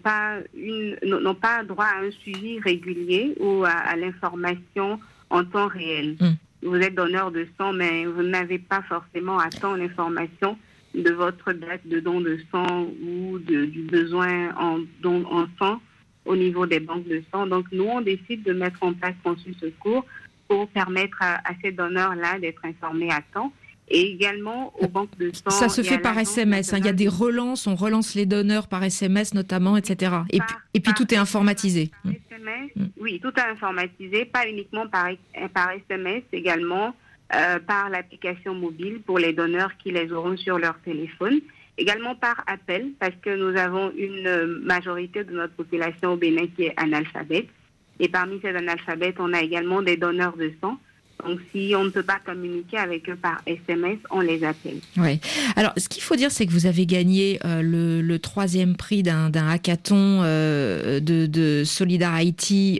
pas droit à un suivi régulier ou à l'information en temps réel. Vous êtes donneur de sang, mais vous n'avez pas forcément à temps l'information de votre date de don de sang ou du besoin en sang au niveau des banques de sang. Donc, nous, on décide de mettre en place Transfus Secours pour permettre à ces donneurs-là d'être informés à temps. Et également aux banques de sang. Ça se fait par SMS. Il y a des relances, on relance les donneurs par SMS notamment, etc. Et puis tout est informatisé. SMS, oui, tout est informatisé, pas uniquement par SMS, également par l'application mobile pour les donneurs qui les auront sur leur téléphone. Également par appel, parce que nous avons une majorité de notre population au Bénin qui est analphabète. Et parmi ces analphabètes, on a également des donneurs de sang. Donc, si on ne peut pas communiquer avec eux par SMS, on les appelle. Oui. Alors, ce qu'il faut dire, c'est que vous avez gagné le 3e prix d'un hackathon de Solidarity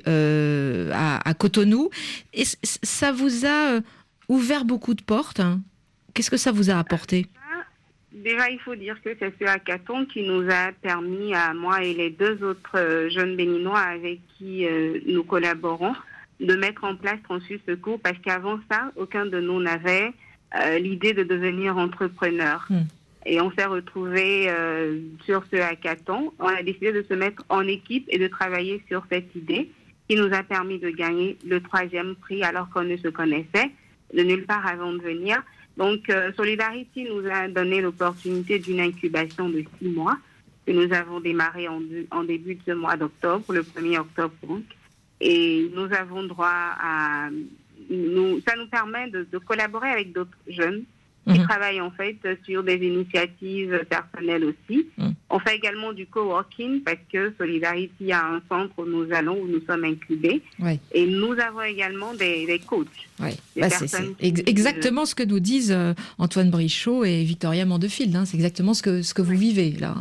à Cotonou. Et ça vous a ouvert beaucoup de portes. Qu'est-ce que ça vous a apporté ? Déjà, il faut dire que c'est ce hackathon qui nous a permis, à moi et les 2 autres jeunes Béninois avec qui nous collaborons, de mettre en place Transfus Secours, parce qu'avant ça, aucun de nous n'avait l'idée de devenir entrepreneur. Et on s'est retrouvés sur ce hackathon. On a décidé de se mettre en équipe et de travailler sur cette idée qui nous a permis de gagner le 3e prix alors qu'on ne se connaissait de nulle part avant de venir. Donc, Solidarity nous a donné l'opportunité d'une incubation de 6 mois que nous avons démarré en début de ce mois d'octobre, le 1er octobre donc. Et nous avons droit ça nous permet de collaborer avec d'autres jeunes qui travaillent en fait sur des initiatives personnelles aussi. On fait également du coworking parce que Solidarity a un centre où nous sommes incubés. Et nous avons également des coachs. C'est exactement ce que nous disent Antoine Brichot et Victoria Mandefilde. C'est exactement ce que vous vivez là.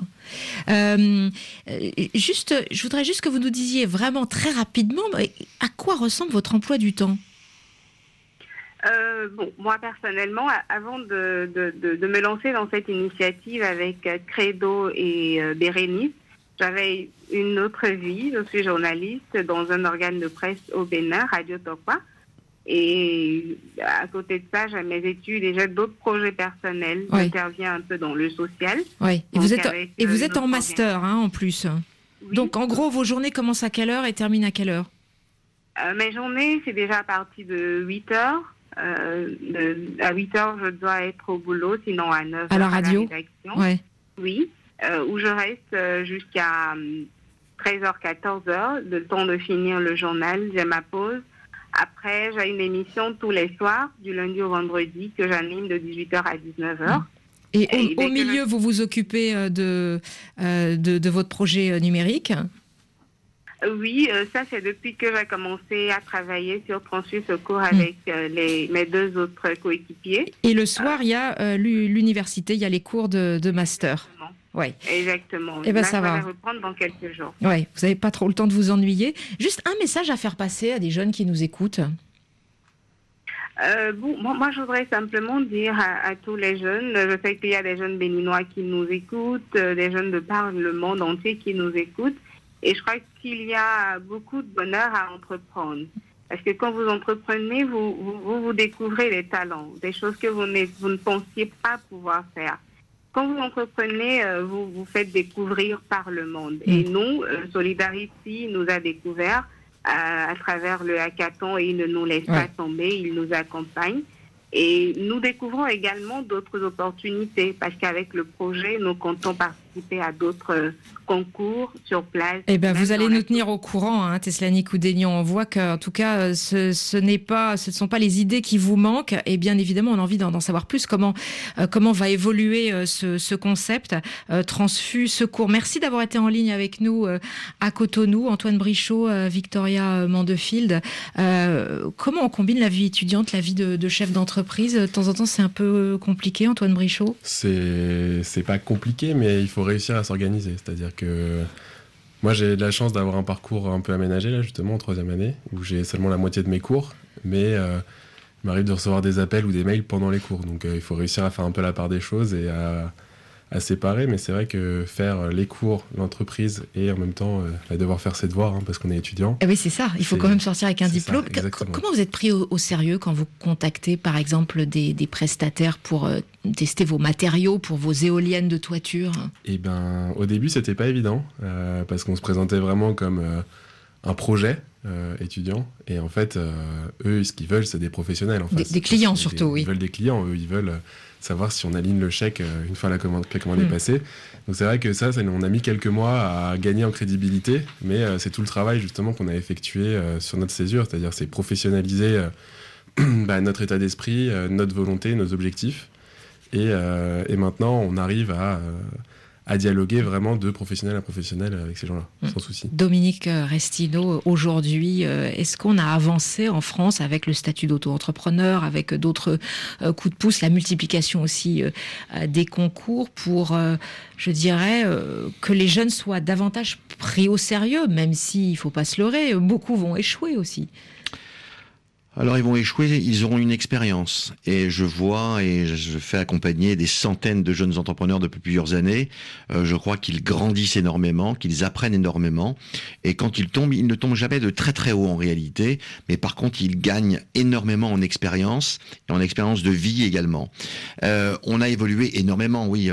Je voudrais juste que vous nous disiez vraiment très rapidement à quoi ressemble votre emploi du temps. Moi personnellement, avant de me lancer dans cette initiative avec Credo et Bérénice, j'avais une autre vie. Je suis journaliste dans un organe de presse au Bénin, Radio Tokwa. Et à côté de ça, j'ai mes études et j'ai d'autres projets personnels. J'interviens un peu dans le social. Et vous êtes en master en plus. Oui. Donc en gros, vos journées commencent à quelle heure et terminent à quelle heure ? Mes journées, c'est déjà à partir de 8 heures. À 8 heures, je dois être au boulot, sinon à 9 heures à la radio. Oui, où je reste jusqu'à 13h, 14h, le temps de finir le journal, j'ai ma pause. Après, j'ai une émission tous les soirs, du lundi au vendredi, que j'anime de 18h à 19h. Et au milieu, vous vous occupez de votre projet numérique? Oui, ça c'est depuis que j'ai commencé à travailler sur Transfus Secours avec mes 2 autres coéquipiers. Et le soir, il y a l'université, il y a les cours de master. Oui. Exactement. Et ça va reprendre dans quelques jours. Oui, vous n'avez pas trop le temps de vous ennuyer. Juste un message à faire passer à des jeunes qui nous écoutent. Moi, je voudrais simplement dire à tous les jeunes, je sais qu'il y a des jeunes béninois qui nous écoutent, des jeunes de par le monde entier qui nous écoutent, et je crois qu'il y a beaucoup de bonheur à entreprendre. Parce que quand vous entreprenez, vous découvrez des talents, des choses que vous ne pensiez pas pouvoir faire. Quand vous entreprenez, vous faites découvrir par le monde. Et nous, Solidarity nous a découvert à travers le hackathon et il ne nous laisse pas tomber, il nous accompagne. Et nous découvrons également d'autres opportunités parce qu'avec le projet, nous comptons participer à d'autres concours sur place. Eh bien, vous allez nous tenir au courant, hein, Teslani Koudénian. On voit qu'en tout cas, ce ne sont pas les idées qui vous manquent. Et bien évidemment, on a envie d'en savoir plus. Comment va évoluer ce concept Transfus Secours. Merci d'avoir été en ligne avec nous à Cotonou. Antoine Brichot, Victoria Mandefield. Comment on combine la vie étudiante, la vie de chef d'entreprise? De temps en temps, c'est un peu compliqué, Antoine Brichot? C'est pas compliqué, mais il faut réussir à s'organiser. C'est-à-dire que moi, j'ai de la chance d'avoir un parcours un peu aménagé, là, justement, en 3e année, où j'ai seulement la moitié de mes cours, mais il m'arrive de recevoir des appels ou des mails pendant les cours. Donc, il faut réussir à faire un peu la part des choses et à séparer. Mais c'est vrai que faire les cours, l'entreprise et en même temps devoir faire ses devoirs, parce qu'on est étudiant. Oui, c'est ça. Il faut quand même sortir avec un diplôme. Comment vous êtes pris au sérieux quand vous contactez, par exemple, des prestataires pour tester vos matériaux, pour vos éoliennes de toiture? Eh ben, au début, c'était pas évident, parce qu'on se présentait vraiment comme un projet étudiant. Et en fait, eux, ce qu'ils veulent, c'est des professionnels. En fait. Des clients, surtout, oui. Ils veulent des clients, eux, ils veulent savoir si on aligne le chèque une fois la commande est passée. Donc c'est vrai que ça, on a mis quelques mois à gagner en crédibilité, mais c'est tout le travail justement qu'on a effectué sur notre césure, c'est-à-dire c'est professionnaliser notre état d'esprit, notre volonté, nos objectifs, et maintenant on arrive à dialoguer vraiment de professionnel à professionnel avec ces gens-là, sans souci. Dominique Restino, aujourd'hui, est-ce qu'on a avancé en France avec le statut d'auto-entrepreneur, avec d'autres coups de pouce, la multiplication aussi des concours pour, je dirais, que les jeunes soient davantage pris au sérieux, même s'il ne faut pas se leurrer, beaucoup vont échouer aussi. Alors ils vont échouer, ils auront une expérience. Et je vois et je fais accompagner des centaines de jeunes entrepreneurs depuis plusieurs années. Je crois qu'ils grandissent énormément, qu'ils apprennent énormément. Et quand ils tombent, ils ne tombent jamais de très très haut en réalité. Mais par contre, ils gagnent énormément en expérience et en expérience de vie également. On a évolué énormément, oui.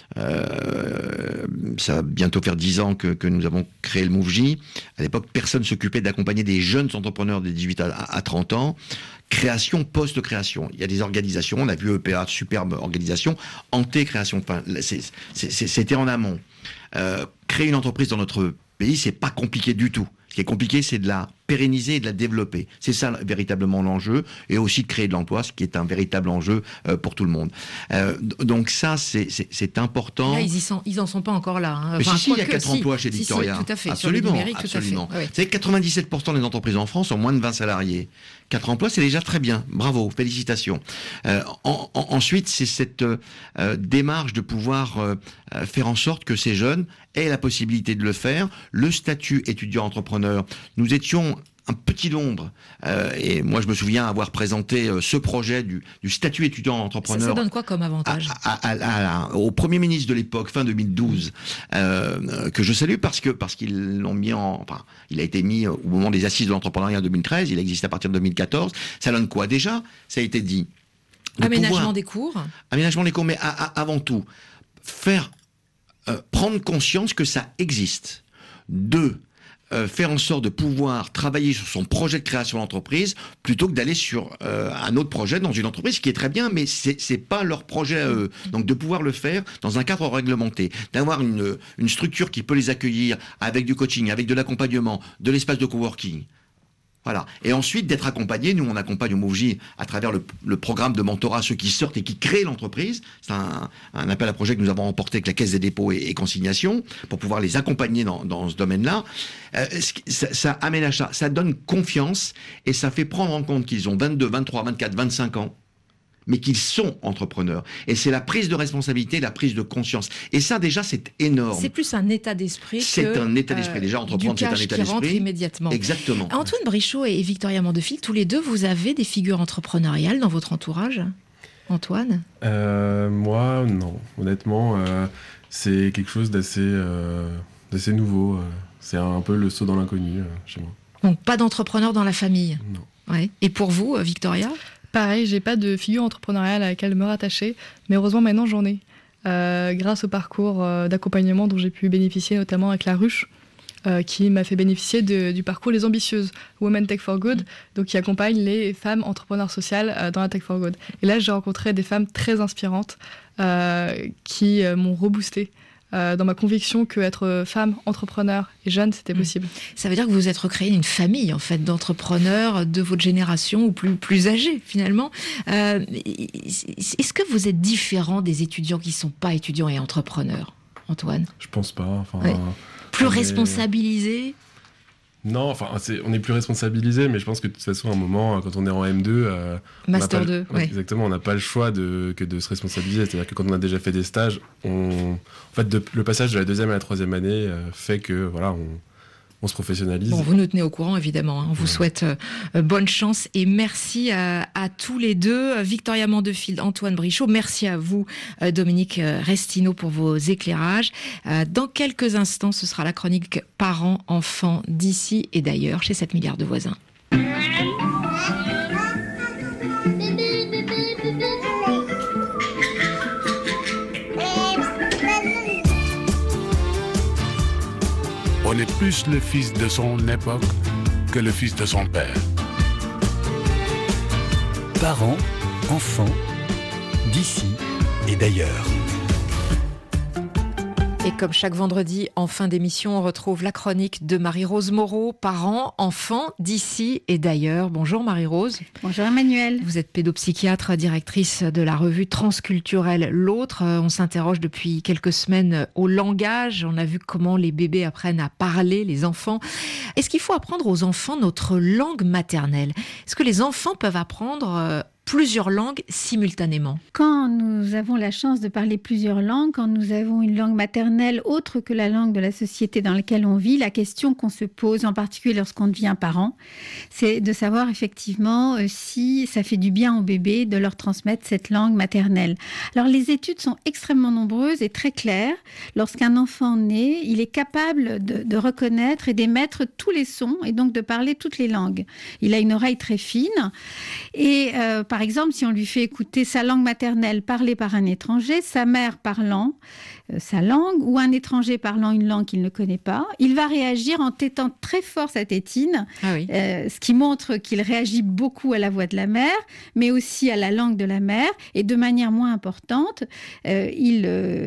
Ça va bientôt faire 10 ans que nous avons créé le MoveJ. À l'époque, personne s'occupait d'accompagner des jeunes entrepreneurs de 18 à 30 ans. Création, post-création. Il y a des organisations, on a vu EPA, superbe organisation, anté-création. Enfin, c'était en amont. Créer une entreprise dans notre pays, c'est pas compliqué du tout. Ce qui est compliqué, c'est de la pérenniser et de la développer. C'est ça véritablement l'enjeu, et aussi de créer de l'emploi, ce qui est un véritable enjeu pour tout le monde. Donc ça, c'est important. Là, ils en sont pas encore là. Hein. Mais si, il y a 4 emplois chez Victoria. Tout à fait. Absolument, sur le numérique, absolument. Tout à fait. Vous savez, 97% des entreprises en France ont moins de 20 salariés. 4 emplois, c'est déjà très bien. Bravo, félicitations. Ensuite, c'est cette démarche de pouvoir faire en sorte que ces jeunes aient la possibilité de le faire. Le statut étudiant-entrepreneur, nous étions un petit nombre, et moi je me souviens avoir présenté ce projet du statut étudiant-entrepreneur. Ça donne quoi comme avantage au Premier ministre de l'époque, fin 2012, que je salue parce qu'ils l'ont mis il a été mis au moment des assises de l'entrepreneuriat en 2013, il existe à partir de 2014. Ça donne quoi déjà? Ça a été dit. Aménagement des cours. Aménagement des cours, mais avant tout, prendre conscience que ça existe. 2, faire en sorte de pouvoir travailler sur son projet de création d'entreprise plutôt que d'aller sur un autre projet dans une entreprise qui est très bien, mais c'est pas leur projet à eux. Donc de pouvoir le faire dans un cadre réglementé, d'avoir une structure qui peut les accueillir avec du coaching, avec de l'accompagnement, de l'espace de coworking. Voilà. Et ensuite, d'être accompagné. Nous, on accompagne au MOVJ à travers le programme de mentorat ceux qui sortent et qui créent l'entreprise. C'est un appel à projet que nous avons remporté avec la Caisse des dépôts et consignations pour pouvoir les accompagner dans ce domaine-là. Ça aménage ça. Ça donne confiance et ça fait prendre en compte qu'ils ont 22, 23, 24, 25 ans. Mais qu'ils sont entrepreneurs. Et c'est la prise de responsabilité, la prise de conscience. Et ça, déjà, c'est énorme. C'est plus un état d'esprit c'est un état d'esprit. Déjà, entreprendre, c'est un état d'esprit. Rentre immédiatement. Exactement. Antoine Brichot et Victoria Mandefil, tous les deux, vous avez des figures entrepreneuriales dans votre entourage ? Antoine ? Moi, non. Honnêtement, c'est quelque chose d'assez nouveau. C'est un peu le saut dans l'inconnu chez moi. Donc, pas d'entrepreneur dans la famille ? Non. Ouais. Et pour vous, Victoria ? Pareil, j'ai pas de figure entrepreneuriale à laquelle me rattacher, mais heureusement maintenant j'en ai. Grâce au parcours d'accompagnement dont j'ai pu bénéficier, notamment avec la Ruche, qui m'a fait bénéficier du parcours Les Ambitieuses, Women Tech for Good, donc qui accompagne les femmes entrepreneurs sociales dans la Tech for Good. Et là, j'ai rencontré des femmes très inspirantes qui m'ont reboosté dans ma conviction qu'être femme, entrepreneur et jeune, c'était possible. Ça veut dire que vous êtes recréé une famille, en fait, d'entrepreneurs de votre génération ou plus âgés, finalement. Est-ce que vous êtes différent des étudiants qui ne sont pas étudiants et entrepreneurs, Antoine ? Je pense pas. Enfin, plus responsabilisé ? Non, enfin, on est plus responsabilisé, mais je pense que de toute façon, à un moment, quand on est en M2... Master 2, ouais. Exactement, on n'a pas le choix que de se responsabiliser. C'est-à-dire que quand on a déjà fait des stages, en fait, le passage de la 2e à la 3e année fait que, voilà, on se professionnalise. Bon, vous nous tenez au courant, évidemment. On vous souhaite bonne chance et merci à tous les deux. Victoria Mandefil, Antoine Brichot, merci à vous, Dominique Restineau, pour vos éclairages. Dans quelques instants, ce sera la chronique Parents, enfants d'ici et d'ailleurs chez 7 milliards de voisins. On est plus le fils de son époque que le fils de son père. Parents, enfants, d'ici et d'ailleurs. Et comme chaque vendredi, en fin d'émission, on retrouve la chronique de Marie-Rose Moreau, parents, enfants, d'ici et d'ailleurs. Bonjour Marie-Rose. Bonjour Emmanuel. Vous êtes pédopsychiatre, directrice de la revue transculturelle L'Autre. On s'interroge depuis quelques semaines au langage. On a vu comment les bébés apprennent à parler, les enfants. Est-ce qu'il faut apprendre aux enfants notre langue maternelle ? Est-ce que les enfants peuvent apprendre plusieurs langues simultanément? Quand nous avons la chance de parler plusieurs langues, quand nous avons une langue maternelle autre que la langue de la société dans laquelle on vit, la question qu'on se pose, en particulier lorsqu'on devient parent, c'est de savoir effectivement si ça fait du bien au bébé de leur transmettre cette langue maternelle. Alors les études sont extrêmement nombreuses et très claires. Lorsqu'un enfant naît, il est capable de reconnaître et d'émettre tous les sons et donc de parler toutes les langues. Il a une oreille très fine et par exemple, si on lui fait écouter sa langue maternelle parlée par un étranger, sa mère parlant sa langue ou un étranger parlant une langue qu'il ne connaît pas, il va réagir en tétant très fort sa tétine, ce qui montre qu'il réagit beaucoup à la voix de la mère, mais aussi à la langue de la mère, et de manière moins importante, il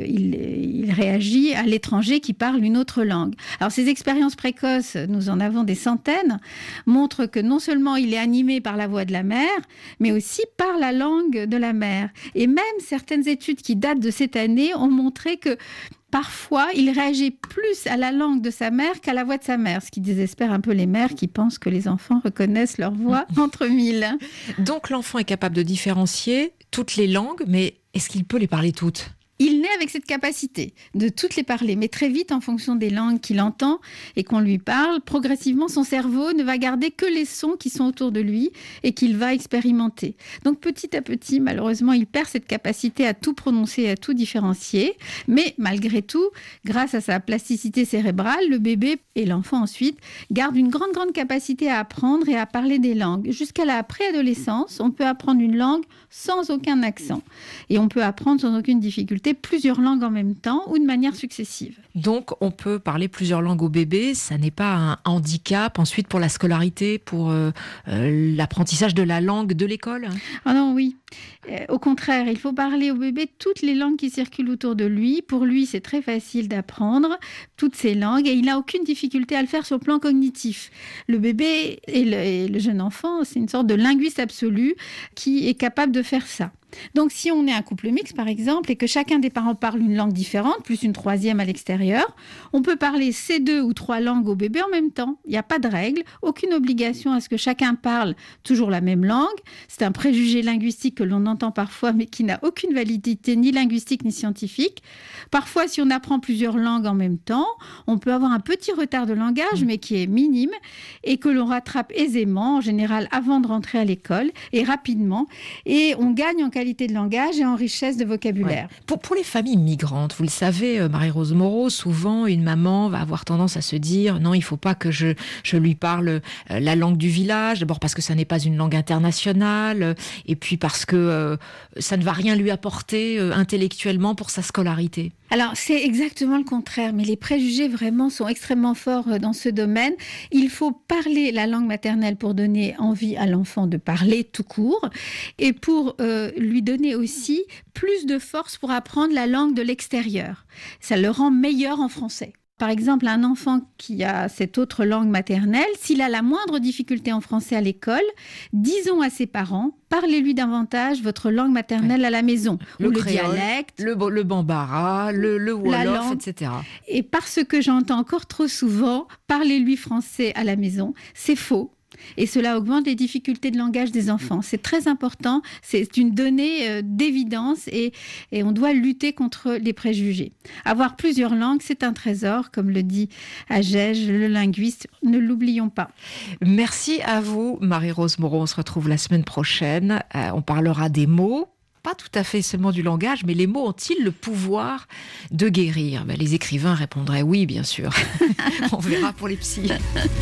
réagit à l'étranger qui parle une autre langue. Alors ces expériences précoces, nous en avons des centaines, montrent que non seulement il est animé par la voix de la mère, mais aussi par la langue de la mère. Et même certaines études qui datent de cette année ont montré que parfois, il réagit plus à la langue de sa mère qu'à la voix de sa mère, ce qui désespère un peu les mères qui pensent que les enfants reconnaissent leur voix entre mille. Donc l'enfant est capable de différencier toutes les langues, mais est-ce qu'il peut les parler toutes ? Il naît avec cette capacité de toutes les parler, mais très vite, en fonction des langues qu'il entend et qu'on lui parle, progressivement, son cerveau ne va garder que les sons qui sont autour de lui et qu'il va expérimenter. Donc, petit à petit, malheureusement, il perd cette capacité à tout prononcer, à tout différencier. Mais malgré tout, grâce à sa plasticité cérébrale, le bébé et l'enfant ensuite gardent une grande capacité à apprendre et à parler des langues. Jusqu'à la préadolescence, on peut apprendre une langue sans aucun accent. Et on peut apprendre sans aucune difficulté plusieurs langues en même temps ou de manière successive. Donc, on peut parler plusieurs langues au bébé, ça n'est pas un handicap ensuite pour la scolarité, pour l'apprentissage de la langue de l'école ? Ah non, oui. Au contraire, il faut parler au bébé toutes les langues qui circulent autour de lui. Pour lui, c'est très facile d'apprendre toutes ces langues et il n'a aucune difficulté à le faire sur le plan cognitif. Le bébé et le jeune enfant, c'est une sorte de linguiste absolu qui est capable de faire ça. Donc, si on est un couple mixte, par exemple, et que chacun des parents parle une langue différente, plus une troisième à l'extérieur, on peut parler ces 2 ou 3 langues au bébé en même temps. Il n'y a pas de règle, aucune obligation à ce que chacun parle toujours la même langue. C'est un préjugé linguistique que l'on entend parfois, mais qui n'a aucune validité ni linguistique ni scientifique. Parfois, si on apprend plusieurs langues en même temps, on peut avoir un petit retard de langage, mais qui est minime, et que l'on rattrape aisément, en général avant de rentrer à l'école, et rapidement, et on gagne en qualité de langage et en richesse de vocabulaire. Ouais. Pour les familles migrantes, vous le savez, Marie-Rose Moreau, souvent une maman va avoir tendance à se dire non, il ne faut pas que je lui parle la langue du village, d'abord parce que ça n'est pas une langue internationale, et puis parce que ça ne va rien lui apporter intellectuellement pour sa scolarité. Alors, c'est exactement le contraire, mais les préjugés vraiment sont extrêmement forts dans ce domaine. Il faut parler la langue maternelle pour donner envie à l'enfant de parler tout court et pour lui donner aussi plus de force pour apprendre la langue de l'extérieur. Ça le rend meilleur en français. Par exemple, un enfant qui a cette autre langue maternelle, s'il a la moindre difficulté en français à l'école, disons à ses parents, parlez-lui davantage votre langue maternelle à la maison. Le créole, dialecte, le bambara, le wolof, etc. Et parce que j'entends encore trop souvent, parlez-lui français à la maison, c'est faux. Et cela augmente les difficultés de langage des enfants. C'est très important, c'est une donnée d'évidence et on doit lutter contre les préjugés. Avoir plusieurs langues, c'est un trésor, comme le dit Agege, le linguiste, ne l'oublions pas. Merci à vous, Marie-Rose Moreau. On se retrouve la semaine prochaine. On parlera des mots. Pas tout à fait seulement du langage, mais les mots ont-ils le pouvoir de guérir ? Les écrivains répondraient oui, bien sûr. On verra pour les psys.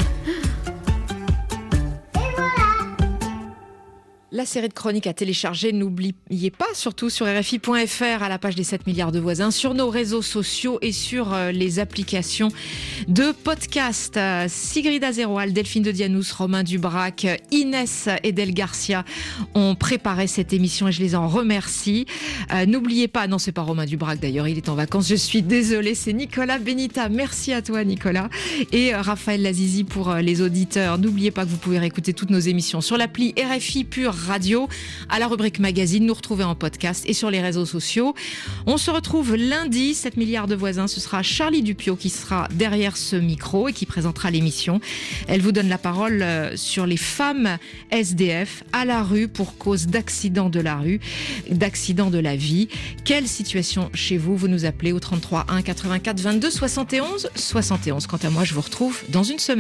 La série de chroniques à télécharger, n'oubliez pas, surtout sur RFI.fr, à la page des 7 milliards de voisins, sur nos réseaux sociaux et sur les applications de podcast. Sigrid Azeroual, Delphine de Dianous, Romain Dubrac, Inès Edel Garcia ont préparé cette émission et je les en remercie. N'oubliez pas, non c'est pas Romain Dubrac d'ailleurs, il est en vacances, je suis désolée, c'est Nicolas Benita. Merci à toi Nicolas. Et Raphaël Lazizi pour les auditeurs. N'oubliez pas que vous pouvez réécouter toutes nos émissions sur l'appli RFI Pure Radio, à la rubrique magazine, nous retrouver en podcast et sur les réseaux sociaux. On se retrouve lundi, 7 milliards de voisins. Ce sera Charlie Dupiot qui sera derrière ce micro et qui présentera l'émission. Elle vous donne la parole sur les femmes SDF à la rue pour cause d'accident de la rue, d'accident de la vie. Quelle situation chez vous ? Vous nous appelez au 33 1 84 22 71 71. Quant à moi, je vous retrouve dans une semaine.